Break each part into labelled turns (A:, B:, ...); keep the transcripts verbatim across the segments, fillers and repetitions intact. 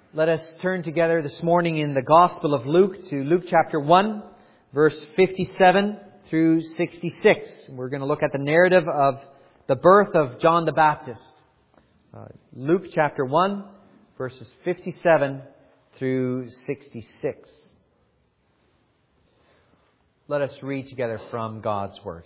A: Let us turn together this morning in the Gospel of Luke to Luke chapter one, verse fifty-seven through sixty-six. We're going to look at the narrative of the birth of John the Baptist. Uh, Luke chapter one, verses fifty-seven through sixty-six. Let us read together from God's Word.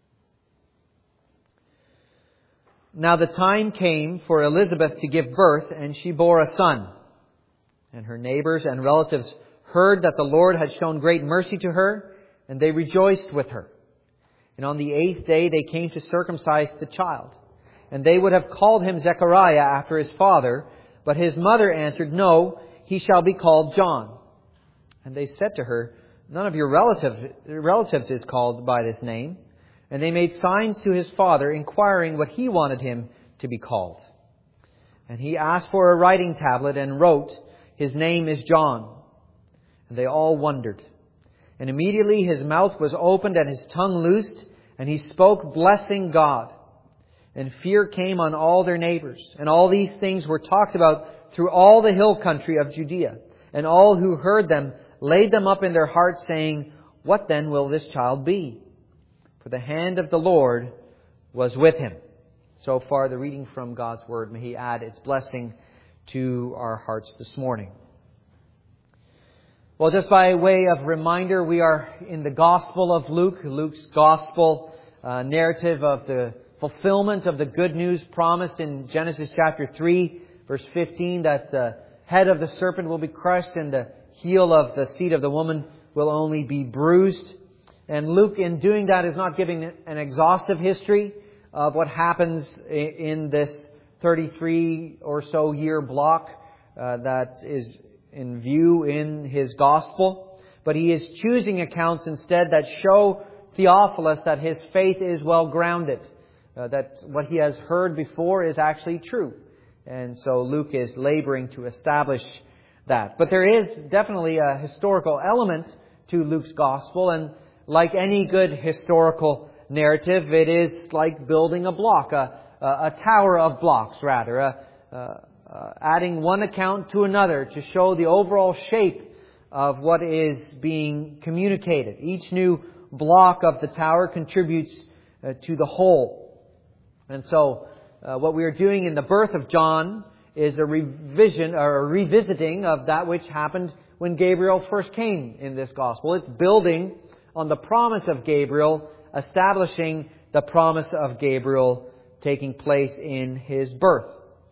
A: Now the time came for Elizabeth to give birth, and she bore a son. And her neighbors and relatives heard that the Lord had shown great mercy to her, and they rejoiced with her. And on the eighth day they came to circumcise the child. And they would have called him Zechariah after his father, but his mother answered, "No, he shall be called John." And they said to her, "None of your relative, relatives is called by this name." And they made signs to his father, inquiring what he wanted him to be called. And he asked for a writing tablet and wrote, "His name is John." And they all wondered. And immediately his mouth was opened and his tongue loosed, and he spoke, blessing God. And fear came on all their neighbors. And all these things were talked about through all the hill country of Judea. And all who heard them laid them up in their hearts, saying, "What then will this child be?" For the hand of the Lord was with him. So far, the reading from God's Word. May He add its blessing to our hearts this morning. Well, just by way of reminder, we are in the Gospel of Luke, Luke's Gospel uh, narrative of the fulfillment of the good news promised in Genesis chapter three, verse fifteen, that the head of the serpent will be crushed and the heel of the seed of the woman will only be bruised. And Luke, in doing that, is not giving an exhaustive history of what happens in this thirty-three or so year block uh, that is in view in his Gospel. But he is choosing accounts instead that show Theophilus that his faith is well grounded, uh, that what he has heard before is actually true. And so Luke is laboring to establish that. But there is definitely a historical element to Luke's Gospel, and like any good historical narrative, it is like building a block, a, a tower of blocks, rather, a, uh, uh, adding one account to another to show the overall shape of what is being communicated. Each new block of the tower contributes uh, to the whole. And so, uh, what we are doing in the birth of John is a revision or a revisiting of that which happened when Gabriel first came in this Gospel. It's building on the promise of Gabriel, establishing the promise of Gabriel taking place in his birth.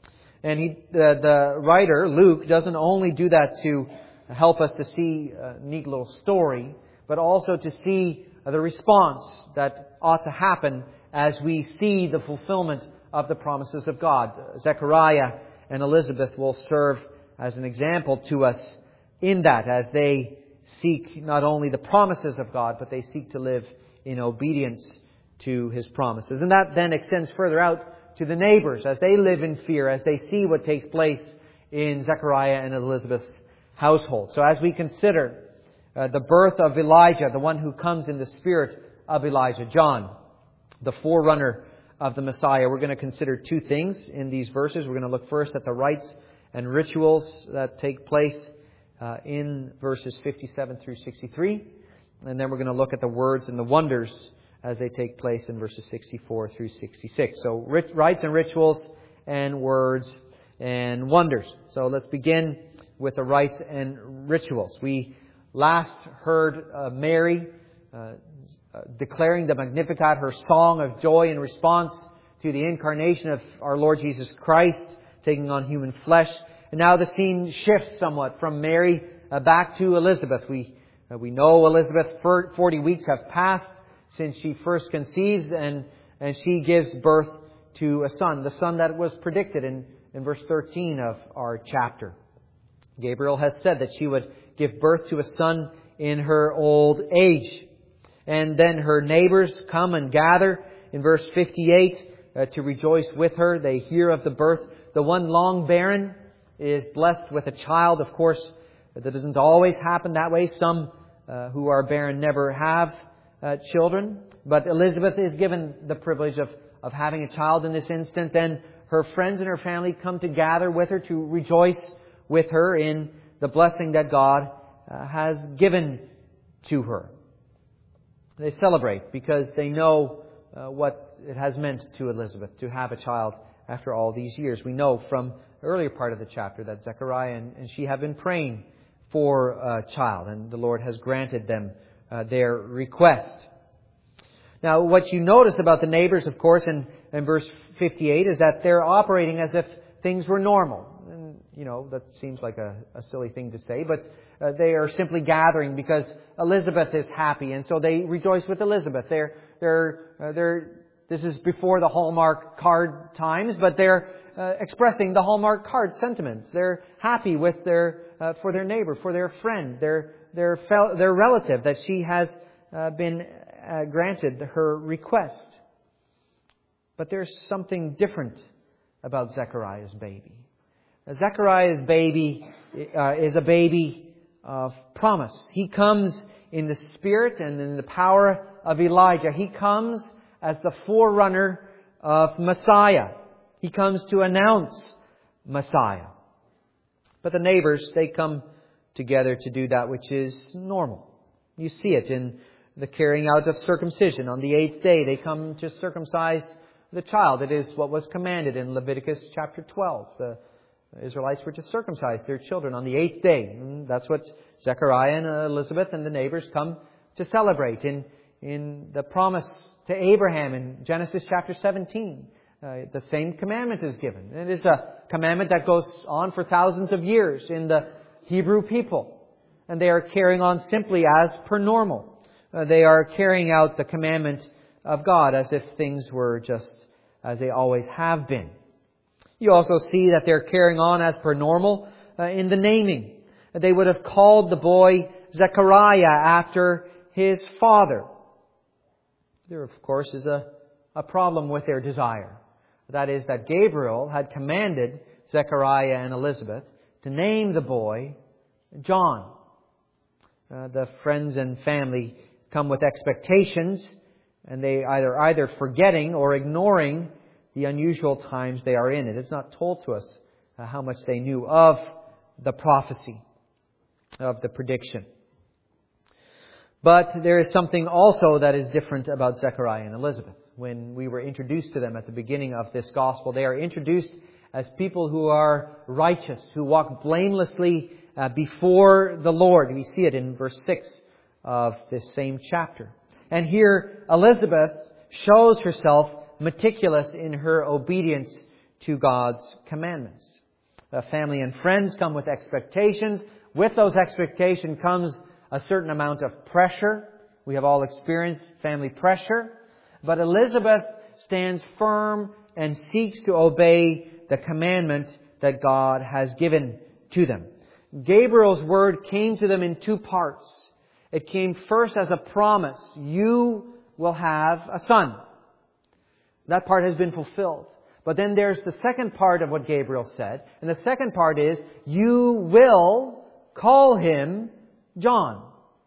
A: And he, the, the writer, Luke, doesn't only do that to help us to see a neat little story, but also to see the response that ought to happen as we see the fulfillment of the promises of God. Zechariah and Elizabeth will serve as an example to us in that, as they seek not only the promises of God, but they seek to live in obedience to His promises. And that then extends further out to the neighbors as they live in fear, as they see what takes place in Zechariah and Elizabeth's household. So as we consider uh, the birth of Elijah, the one who comes in the spirit of Elijah, John, the forerunner of the Messiah, we're going to consider two things in these verses. We're going to look first at the rites and rituals that take place Uh, in verses fifty-seven through sixty-three. And then we're going to look at the words and the wonders as they take place in verses sixty-four through sixty-six. So rit- rites and rituals and words and wonders. So let's begin with the rites and rituals. We last heard uh, Mary uh, uh, declaring the Magnificat, her song of joy in response to the incarnation of our Lord Jesus Christ, taking on human flesh. And now the scene shifts somewhat from Mary uh, back to Elizabeth. We uh, we know Elizabeth, forty weeks have passed since she first conceives, and, and she gives birth to a son, the son that was predicted in, in verse thirteen of our chapter. Gabriel has said that she would give birth to a son in her old age. And then her neighbors come and gather in verse fifty-eight uh, to rejoice with her. They hear of the birth. The one long barren is blessed with a child. Of course, that doesn't always happen that way. Some uh, who are barren never have uh, children. But Elizabeth is given the privilege of, of having a child in this instance. And her friends and her family come to gather with her to rejoice with her in the blessing that God uh, has given to her. They celebrate because they know uh, what it has meant to Elizabeth to have a child after all these years. We know from the earlier part of the chapter that Zechariah and, and she have been praying for a child, and the Lord has granted them uh, their request. Now, what you notice about the neighbors, of course, in, in verse fifty-eight, is that they're operating as if things were normal. And, you know, that seems like a, a silly thing to say, but uh, they are simply gathering because Elizabeth is happy, and so they rejoice with Elizabeth. They're, they're, uh, they're, this is before the Hallmark card times, but they're uh, expressing the Hallmark card sentiments. They're happy with their, uh, for their neighbor, for their friend, their, their, fel- their relative, that she has uh, been uh, granted her request. But there's something different about Zechariah's baby. Zechariah's baby uh, is a baby of promise. He comes in the spirit and in the power of Elijah. He comes as the forerunner of Messiah. He comes to announce Messiah. But the neighbors, they come together to do that which is normal. You see it in the carrying out of circumcision. On the eighth day, they come to circumcise the child. It is what was commanded in Leviticus chapter twelve. The Israelites were to circumcise their children on the eighth day. And that's what Zechariah and Elizabeth and the neighbors come to celebrate in, in the promise to Abraham in Genesis chapter seventeen. Uh, the same commandment is given. It is a commandment that goes on for thousands of years in the Hebrew people. And they are carrying on simply as per normal. Uh, they are carrying out the commandment of God as if things were just as they always have been. You also see that they're carrying on as per normal uh, in the naming. They would have called the boy Zechariah after his father. There, of course, is a, a problem with their desire. That is that Gabriel had commanded Zechariah and Elizabeth to name the boy John. Uh, the friends and family come with expectations, and they either either forgetting or ignoring the unusual times they are in. It is not told to us uh, how much they knew of the prophecy, of the prediction. But there is something also that is different about Zechariah and Elizabeth. When we were introduced to them at the beginning of this gospel, they are introduced as people who are righteous, who walk blamelessly uh, before the Lord. We see it in verse six of this same chapter. And here Elizabeth shows herself meticulous in her obedience to God's commandments. Uh, family and friends come with expectations. With those expectations comes a certain amount of pressure. We have all experienced family pressure. But Elizabeth stands firm and seeks to obey the commandment that God has given to them. Gabriel's word came to them in two parts. It came first as a promise. You will have a son. That part has been fulfilled. But then there's the second part of what Gabriel said. And the second part is, you will call him John.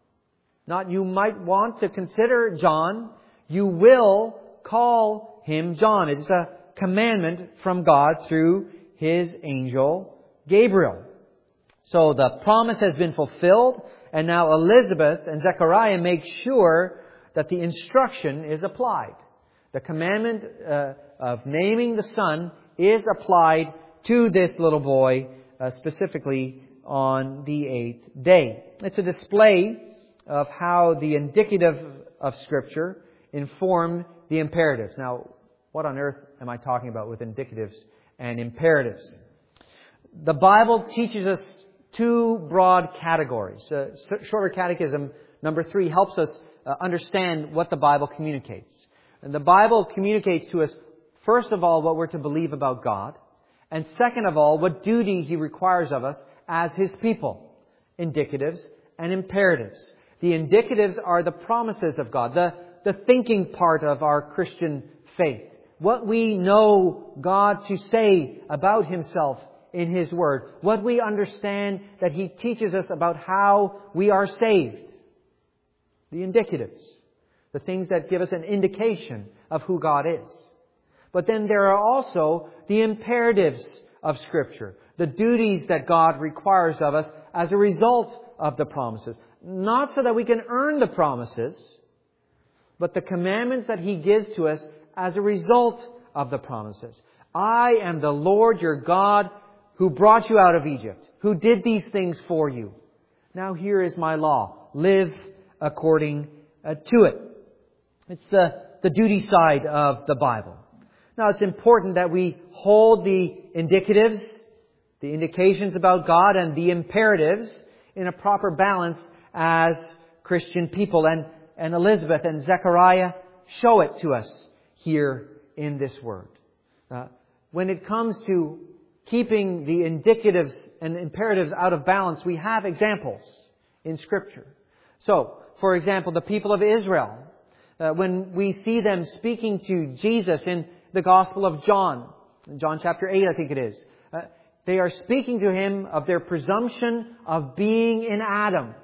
A: Not you might want to consider John. You will call him John. It's a commandment from God through His angel Gabriel. So the promise has been fulfilled, and now Elizabeth and Zechariah make sure that the instruction is applied. The commandment uh, of naming the son is applied to this little boy, uh, specifically on the eighth day. It's a display of how the indicative of Scripture inform the imperatives. Now, what on earth am I talking about with indicatives and imperatives? The Bible teaches us two broad categories. Uh, Shorter Catechism number three helps us uh, understand what the Bible communicates. And the Bible communicates to us, first of all, what we're to believe about God, and second of all, what duty He requires of us as His people. Indicatives and imperatives. The indicatives are the promises of God, the the thinking part of our Christian faith. What we know God to say about Himself in His Word. What we understand that He teaches us about how we are saved. The indicatives. The things that give us an indication of who God is. But then there are also the imperatives of Scripture. The duties that God requires of us as a result of the promises. Not so that we can earn the promises, but the commandments that He gives to us as a result of the promises. I am the Lord your God who brought you out of Egypt, who did these things for you. Now here is my law. Live according uh, to it. It's the, the duty side of the Bible. Now it's important that we hold the indicatives, the indications about God, and the imperatives in a proper balance as Christian people. And, and Elizabeth and Zechariah show it to us here in this word. Uh, when it comes to keeping the indicatives and imperatives out of balance, we have examples in Scripture. So, for example, the people of Israel, uh, when we see them speaking to Jesus in the Gospel of John, in John chapter eight, I think it is, uh, they are speaking to Him of their presumption of being in Adam.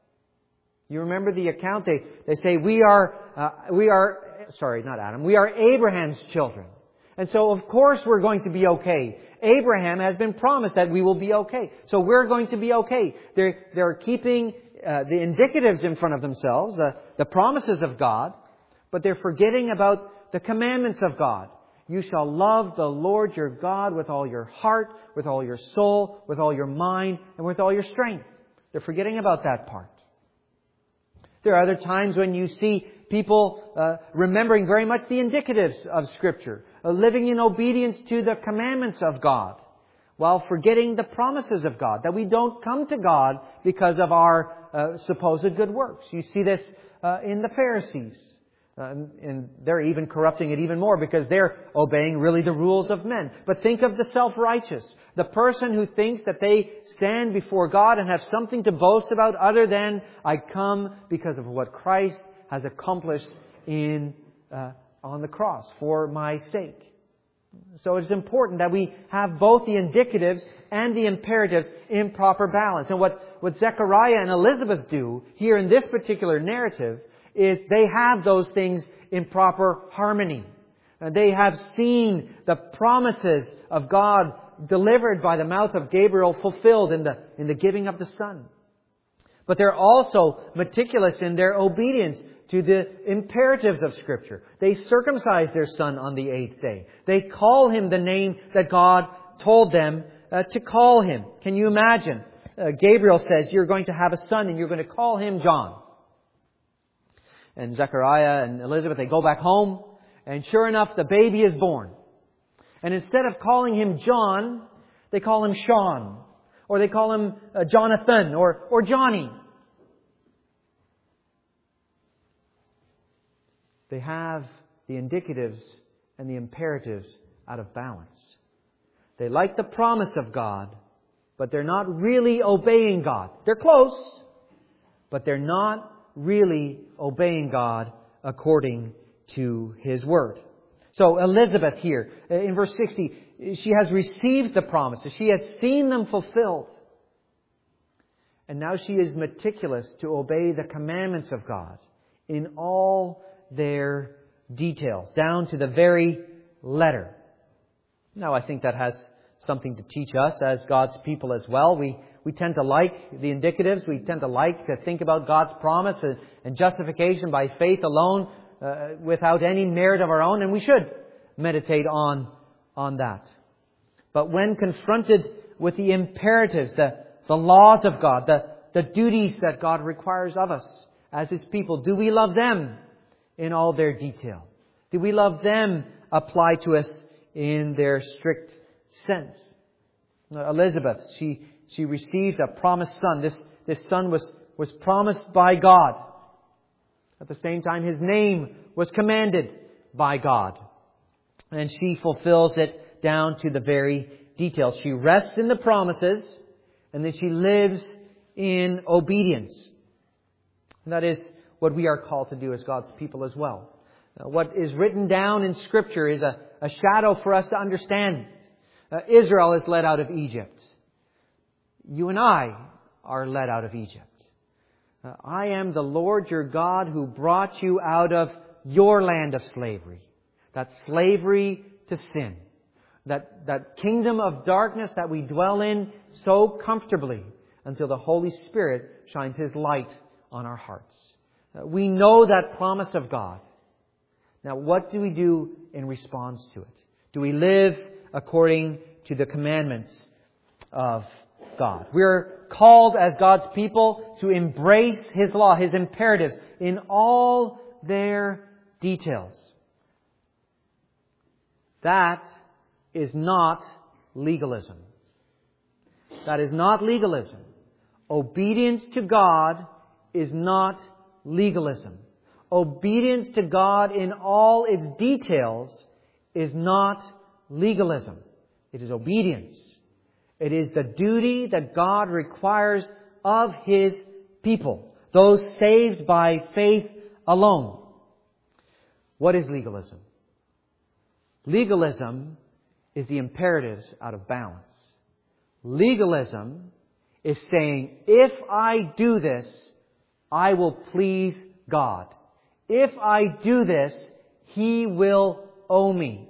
A: You remember the account? They, they say, we are, uh, we are, sorry, not Adam, we are Abraham's children. And so, of course, we're going to be okay. Abraham has been promised that we will be okay. So we're going to be okay. They're, they're keeping uh, the indicatives in front of themselves, the, the promises of God, but they're forgetting about the commandments of God. You shall love the Lord your God with all your heart, with all your soul, with all your mind, and with all your strength. They're forgetting about that part. There are other times when you see people uh, remembering very much the indicatives of Scripture, uh, living in obedience to the commandments of God, while forgetting the promises of God, that we don't come to God because of our uh, supposed good works. You see this uh, in the Pharisees. Uh, and they're even corrupting it even more because they're obeying really the rules of men. But think of the self-righteous. The person who thinks that they stand before God and have something to boast about other than, I come because of what Christ has accomplished in uh, on the cross for my sake. So it's important that we have both the indicatives and the imperatives in proper balance. And what, what Zechariah and Elizabeth do here in this particular narrative is they have those things in proper harmony. And they have seen the promises of God delivered by the mouth of Gabriel fulfilled in the, in the giving of the Son. But they're also meticulous in their obedience to the imperatives of Scripture. They circumcise their son on the eighth day. They call him the name that God told them uh, to call him. Can you imagine? Uh, Gabriel says, you're going to have a son and you're going to call him John. And Zechariah and Elizabeth, they go back home, and sure enough, the baby is born. And instead of calling him John, they call him Sean, or they call him uh, Jonathan, or, or Johnny. They have the indicatives and the imperatives out of balance. They like the promise of God, but they're not really obeying God. They're close, but they're not really obeying God according to His Word. So Elizabeth here, in verse sixty, she has received the promises. She has seen them fulfilled. And now she is meticulous to obey the commandments of God in all their details, down to the very letter. Now I think that has something to teach us as God's people as well. We We tend to like the indicatives. We tend to like to think about God's promise and, and justification by faith alone, uh, without any merit of our own. And we should meditate on, on that. But when confronted with the imperatives, the, the laws of God, the, the duties that God requires of us as His people, do we love them in all their detail? Do we love them applied to us in their strict sense? Now, Elizabeth, she... She received a promised son. This, this son was, was promised by God. At the same time, his name was commanded by God. And she fulfills it down to the very details. She rests in the promises, and then she lives in obedience. And that is what we are called to do as God's people as well. Now, what is written down in Scripture is a, a shadow for us to understand. Uh, Israel is led out of Egypt. You and I are led out of Egypt. Uh, I am the Lord your God who brought you out of your land of slavery. That's slavery to sin. that, that kingdom of darkness that we dwell in so comfortably until the Holy Spirit shines His light on our hearts. Uh, we know that promise of God. Now, what do we do in response to it? Do we live according to the commandments of God? We're called as God's people to embrace His law, His imperatives, in all their details. That is not legalism. That is not legalism. Obedience to God is not legalism. Obedience to God in all its details is not legalism. It is obedience. It is the duty that God requires of His people, those saved by faith alone. What is legalism? Legalism is the imperatives out of balance. Legalism is saying, if I do this, I will please God. If I do this, He will owe me.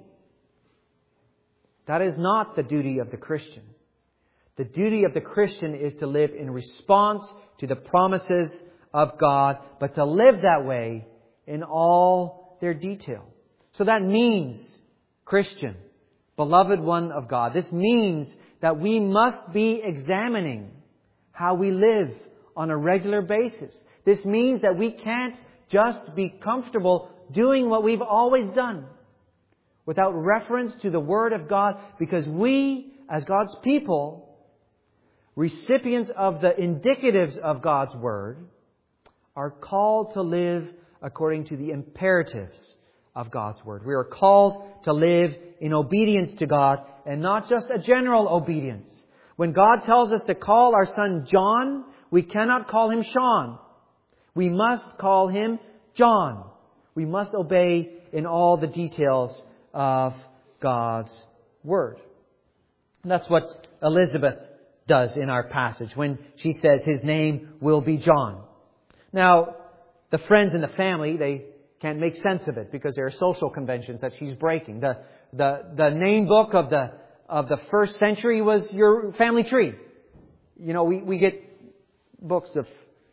A: That is not the duty of the Christian. The duty of the Christian is to live in response to the promises of God, but to live that way in all their detail. So that means, Christian, beloved one of God, this means that we must be examining how we live on a regular basis. This means that we can't just be comfortable doing what we've always done without reference to the Word of God, because we, as God's people, recipients of the indicatives of God's Word, are called to live according to the imperatives of God's Word. We are called to live in obedience to God, and not just a general obedience. When God tells us to call our son John, we cannot call him Sean. We must call him John. We must obey in all the details of God's Word. And that's what Elizabeth does in our passage when she says his name will be John. Now, the friends in the family, they can't make sense of it because there are social conventions that she's breaking. The the the name book of the of the first century was your family tree. You know, we, we get books of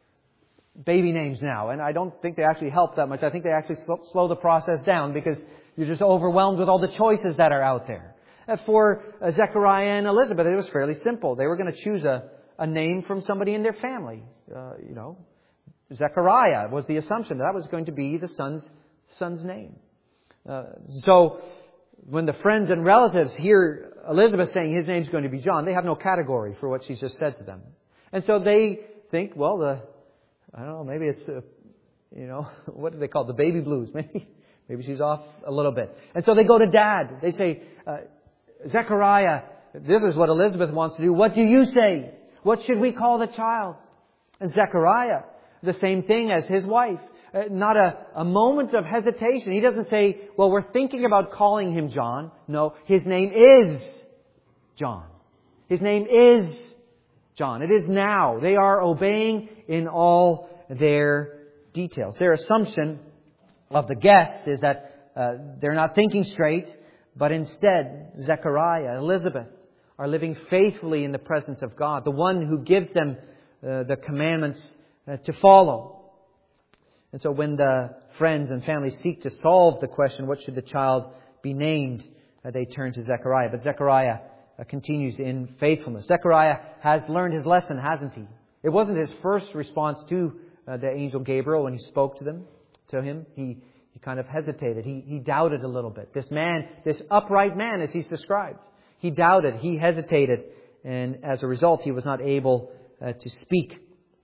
A: baby names now, and I don't think they actually help that much. I think they actually slow the process down because you're just overwhelmed with all the choices that are out there. For Zechariah and Elizabeth, it was fairly simple. They were going to choose a, a name from somebody in their family. Uh, you know, Zechariah was the assumption that, that was going to be the son's son's name. Uh, so when the friends and relatives hear Elizabeth saying his name's going to be John, they have no category for what she's just said to them. And so they think, well, the I don't know, maybe it's, uh, you know, what do they call it? The baby blues. Maybe maybe she's off a little bit. And so they go to Dad. They say, uh, Zechariah, this is what Elizabeth wants to do. What do you say? What should we call the child? And Zechariah, the same thing as his wife. Uh, not a, a moment of hesitation. He doesn't say, well, we're thinking about calling him John. No, his name is John. His name is John. It is now. They are obeying in all their details. Their assumption of the guests is that uh, they're not thinking straight, but instead, Zechariah, Elizabeth are living faithfully in the presence of God, the one who gives them uh, the commandments uh, to follow. And so when the friends and family seek to solve the question, what should the child be named, uh, they turn to Zechariah. But Zechariah uh, continues in faithfulness. Zechariah has learned his lesson, hasn't he? It wasn't his first response to uh, the angel Gabriel when he spoke to them, to him. He He kind of hesitated. He, he doubted a little bit. This man, this upright man as he's described, he doubted, he hesitated, and as a result he was not able uh, to speak.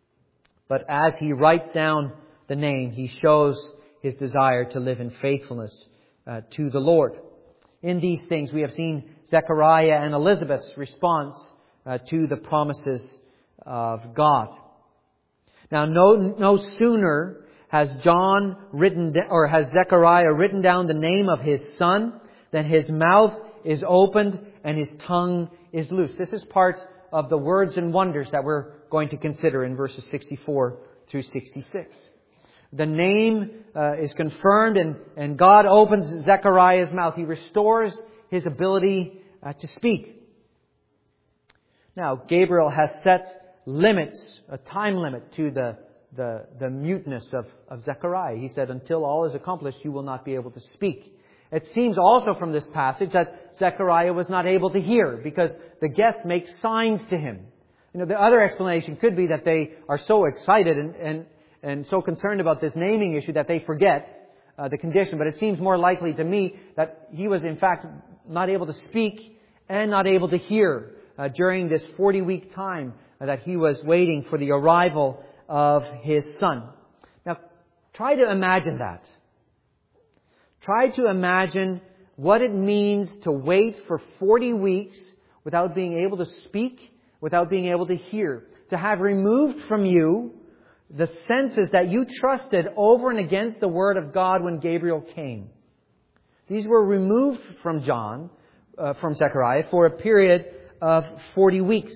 A: But as he writes down the name, he shows his desire to live in faithfulness uh, to the Lord. In these things we have seen Zechariah and Elizabeth's response uh, to the promises of God. Now no, no sooner has John written, or has Zechariah written down the name of his son, then his mouth is opened and his tongue is loosed. This is part of the words and wonders that we're going to consider in verses sixty-four through sixty-six. The name uh, is confirmed and, and God opens Zechariah's mouth. He restores his ability uh, to speak. Now, Gabriel has set limits, a time limit to the, the, the muteness of, of Zechariah. He said, until all is accomplished, you will not be able to speak. It seems also from this passage that Zechariah was not able to hear because the guests make signs to him. You know, the other explanation could be that they are so excited and, and, and so concerned about this naming issue that they forget uh, the condition. But it seems more likely to me that he was in fact not able to speak and not able to hear Uh, during this forty-week time uh, that he was waiting for the arrival of his son. Now, try to imagine that. Try to imagine what it means to wait for forty weeks without being able to speak, without being able to hear. To have removed from you the senses that you trusted over and against the Word of God when Gabriel came. These were removed from John, uh, from Zechariah, for a period of forty weeks.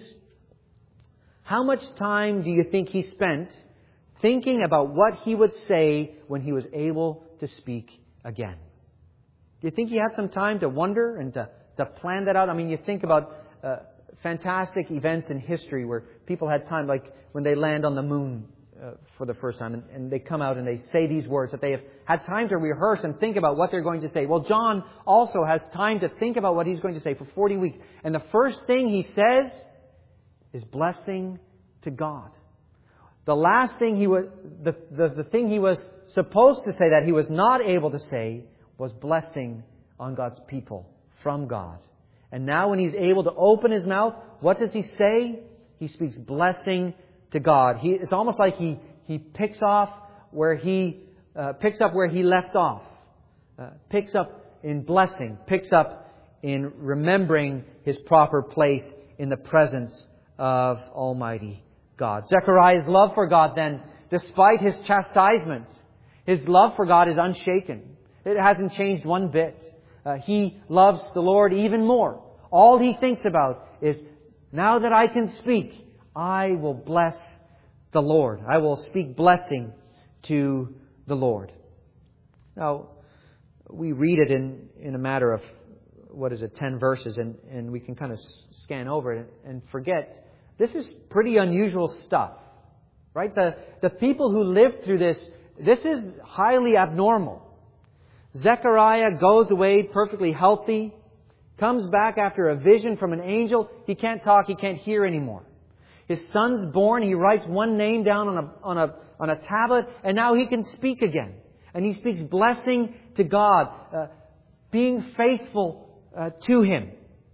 A: How much time do you think he spent thinking about what he would say when he was able to speak again? Do you think he had some time to wonder and to, to plan that out? I mean, you think about uh, fantastic events in history where people had time, like when they land on the moon uh, for the first time and, and they come out and they say these words, that they have had time to rehearse and think about what they're going to say. Well, John also has time to think about what he's going to say for forty weeks. And the first thing he says is blessing to God. The last thing he was, the, the, the thing he was supposed to say that he was not able to say was blessing on God's people from God. And now when he's able to open his mouth, what does he say? He speaks blessing to God. He, it's almost like he, he picks off where he, uh, picks up where he left off. Uh, picks up in blessing. Picks up in remembering his proper place in the presence of Almighty God. Zechariah's love for God then, despite his chastisement, his love for God is unshaken. It hasn't changed one bit. Uh, he loves the Lord even more. All he thinks about is, now that I can speak, I will bless the Lord. I will speak blessing to the Lord. Now, we read it in, in a matter of, what is it, ten verses, and, and we can kind of scan over it and forget. This is pretty unusual stuff, right? The, the people who lived through this, this is highly abnormal. Zechariah goes away perfectly healthy, comes back after a vision from an angel. He can't talk, he can't hear anymore. His son's born, he writes one name down on a, on a, on a tablet, and now he can speak again. And he speaks blessing to God, uh, being faithful uh, to Him.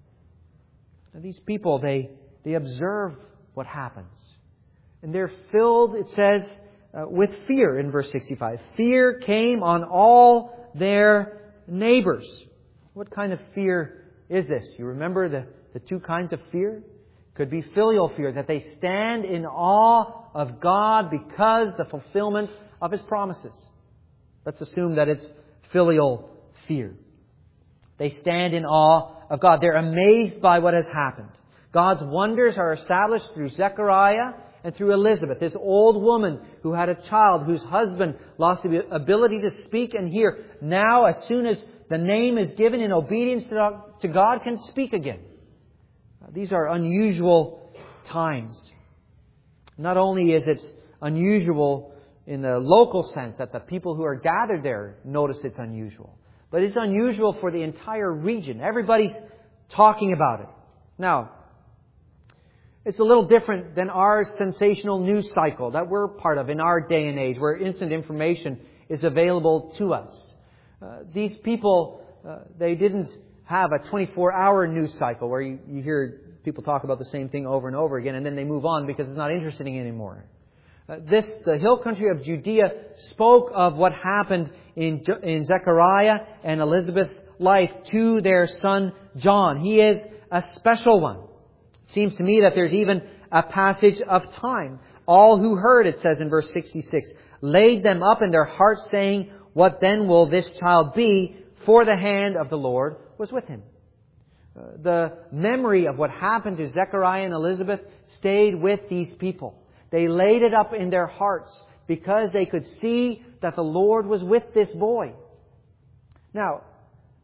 A: And these people, they, they observe what happens. And they're filled, it says, uh, with fear in verse sixty-five. Fear came on all their neighbors. What kind of fear is this? You remember the, the two kinds of fear? Could be filial fear, that they stand in awe of God because the fulfillment of His promises. Let's assume that it's filial fear. They stand in awe of God. They're amazed by what has happened. God's wonders are established through Zechariah and through Elizabeth, this old woman who had a child whose husband lost the ability to speak and hear. Now, as soon as the name is given in obedience to God, can speak again. These are unusual times. Not only is it unusual in the local sense that the people who are gathered there notice it's unusual, but it's unusual for the entire region. Everybody's talking about it. Now, it's a little different than our sensational news cycle that we're part of in our day and age, where instant information is available to us. Uh, these people, uh, they didn't have a twenty-four hour news cycle where you, you hear people talk about the same thing over and over again and then they move on because it's not interesting anymore. Uh, this, the hill country of Judea spoke of what happened in, in Zechariah and Elizabeth's life to their son John. He is a special one. It seems to me that there's even a passage of time. All who heard, it says in verse sixty-six, laid them up in their hearts, saying, what then will this child be? For the hand of the Lord was with him. Uh, the memory of what happened to Zechariah and Elizabeth stayed with these people. They laid it up in their hearts because they could see that the Lord was with this boy. Now,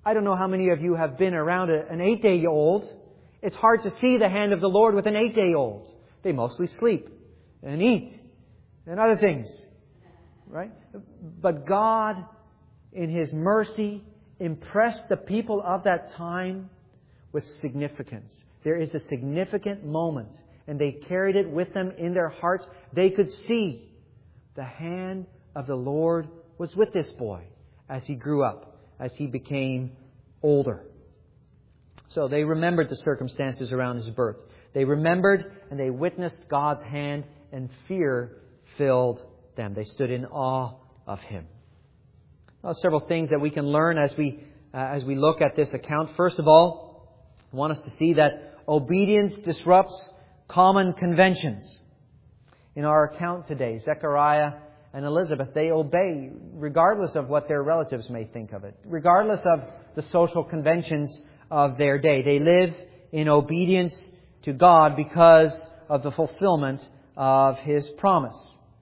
A: I don't know how many of you have been around a, an eight-day-old. It's hard to see the hand of the Lord with an eight-day-old. They mostly sleep and eat and other things. Right? But God, in His mercy, impressed the people of that time with significance. There is a significant moment, and they carried it with them in their hearts. They could see the hand of the Lord was with this boy as he grew up, as he became older. So they remembered the circumstances around his birth. They remembered and they witnessed God's hand, and fear filled them. They stood in awe of Him. Well, several things that we can learn as we uh, as we look at this account. First of all, I want us to see that obedience disrupts common conventions. In our account today, Zechariah and Elizabeth, they obey regardless of what their relatives may think of it, regardless of the social conventions of their day. They live in obedience to God because of the fulfillment of His promise.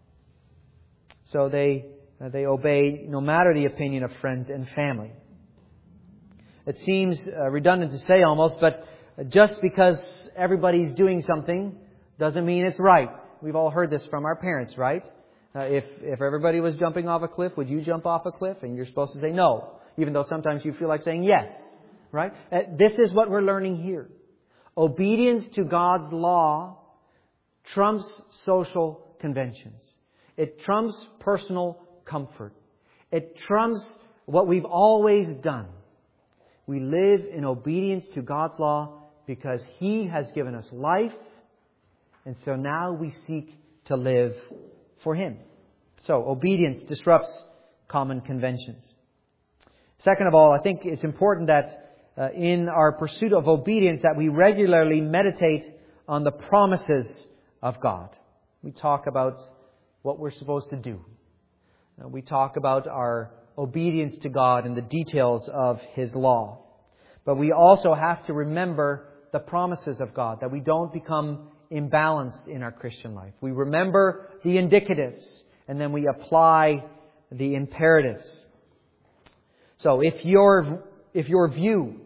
A: So they they obey no matter the opinion of friends and family. It seems uh, redundant to say almost, but just because everybody's doing something doesn't mean it's right. We've all heard this from our parents, right? Uh, if if everybody was jumping off a cliff, would you jump off a cliff? And you're supposed to say no, even though sometimes you feel like saying yes, right? Uh, this is what we're learning here. Obedience to God's law trumps social conventions. It trumps personal comfort. It trumps what we've always done. We live in obedience to God's law because He has given us life, and so now we seek to live for Him. So, obedience disrupts common conventions. Second of all, I think it's important that uh, in our pursuit of obedience that we regularly meditate on the promises of God. We talk about what we're supposed to do. Uh, we talk about our obedience to God and the details of His law. But we also have to remember the promises of God, that we don't become imbalanced in our Christian life. We remember the indicatives, and then we apply the imperatives. So if your if your view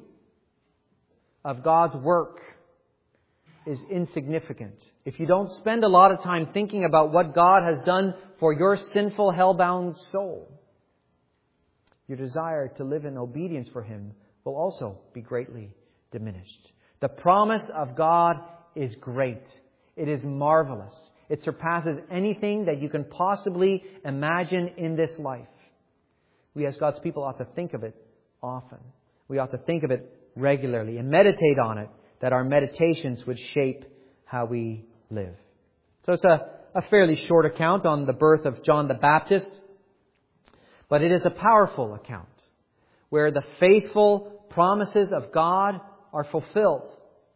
A: of God's work is insignificant, if you don't spend a lot of time thinking about what God has done for your sinful, hell-bound soul, your desire to live in obedience for Him will also be greatly diminished. The promise of God is great. It is marvelous. It surpasses anything that you can possibly imagine in this life. We as God's people ought to think of it often. We ought to think of it regularly and meditate on it, that our meditations would shape how we live. So it's a, a fairly short account on the birth of John the Baptist, but it is a powerful account where the faithful promises of God are fulfilled.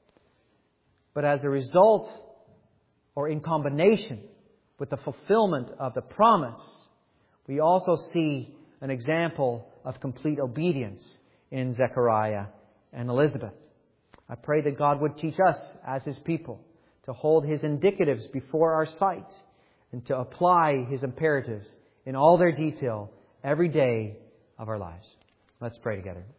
A: But as a result, or in combination with the fulfillment of the promise, we also see an example of complete obedience in Zechariah and Elizabeth. I pray that God would teach us as His people to hold His indicatives before our sight and to apply His imperatives in all their detail every day of our lives. Let's pray together.